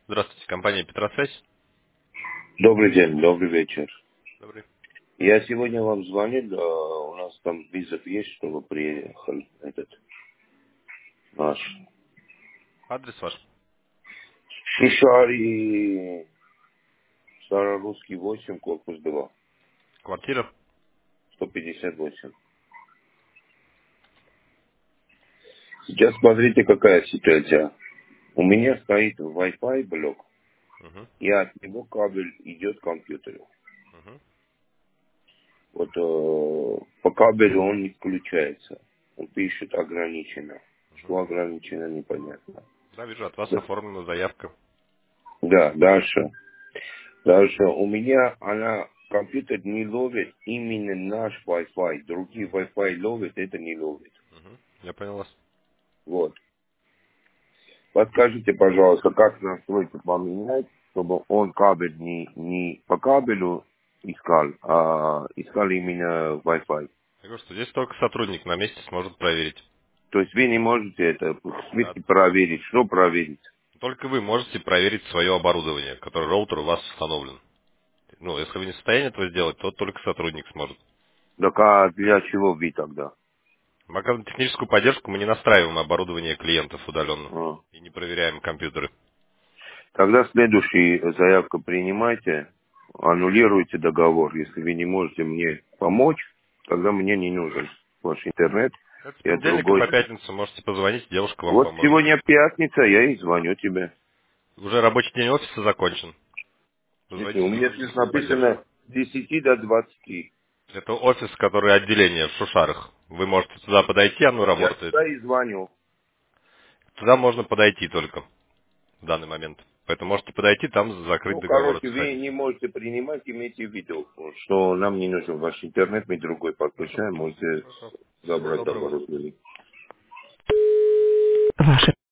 Здравствуйте, компания Петросвязь. Добрый день, добрый вечер. Добрый. Я сегодня вам звонил, у нас там виза есть, чтобы приехал этот наш Адрес ваш? Шишари Старорусский 8, корпус 2, Квартира? 158. Сейчас смотрите, какая ситуация. У меня стоит Wi-Fi блок, Угу. и от него кабель идет к компьютеру. Угу. Вот по кабелю он не включается. Он пишет ограничено. Угу. Что ограничено, непонятно. Да, вижу, от вас Да, оформлена заявка. да, дальше. Дальше у меня компьютер не ловит именно наш Wi-Fi. Другие Угу. Wi-Fi ловит, это не ловит. Угу. Я понял вас. Вот. Подскажите, пожалуйста, как настройки поменять, чтобы он кабель не по кабелю искал, а искал именно Wi-Fi. Я говорю, что здесь только сотрудник на месте сможет проверить. То есть вы не можете это в Да. смысле проверить. Что проверить? Только вы можете проверить свое оборудование, которое роутер у вас установлен. Ну, если вы не в состоянии этого сделать, то только сотрудник сможет. Так а для чего вы тогда? Мы оказываем техническую поддержку, мы не настраиваем оборудование клиентов удаленно А. и не проверяем компьютеры. Тогда следующую заявку принимайте, аннулируйте договор. Если вы не можете мне помочь, тогда мне не нужен ваш интернет. Это с Я понедельника другой. по пятницу можете позвонить, девушка вам Вот поможет. сегодня пятница, я и звоню тебе. Уже рабочий день офиса закончен. Если Позвоните у в меня свою здесь техническую поддержку. написано с 10 до 20. Это офис, который отделение в Шушарах. Вы можете туда подойти, оно Я работает. туда и звоню. Туда можно подойти только в данный момент. Поэтому можете подойти, там закрыть Ну, договор и короче, вы сходить. не можете принимать, имейте в виду, что нам не нужен ваш интернет, мы другой Хорошо. подключаем, можете Хорошо. Всего забрать доброго. оборудование. Ваше